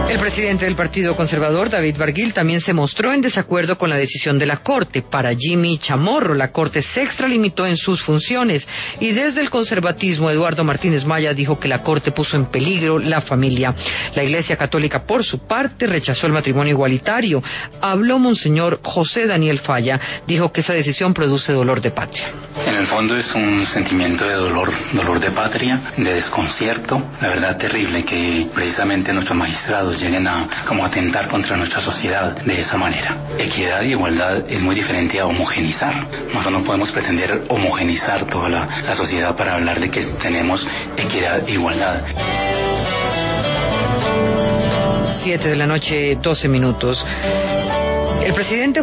El presidente del Partido Conservador, David Barguil, también se mostró en desacuerdo con la decisión de la Corte. Para Jimmy Chamorro, la Corte se extralimitó en sus funciones y desde el conservatismo, Eduardo Martínez Maya dijo que la Corte puso en peligro la familia. La Iglesia Católica, por su parte, rechazó el matrimonio igualitario. Habló Monseñor José Daniel Falla, dijo que esa decisión produce dolor de patria. En el fondo es un sentimiento de dolor de patria, de desconcierto, la verdad terrible que precisamente nuestros magistrados lleguen a atentar contra nuestra sociedad de esa manera. Equidad y igualdad es muy diferente a homogenizar. Nosotros no podemos pretender homogenizar toda la sociedad para hablar de que tenemos equidad e igualdad. 7 de la noche, 12 minutos. El presidente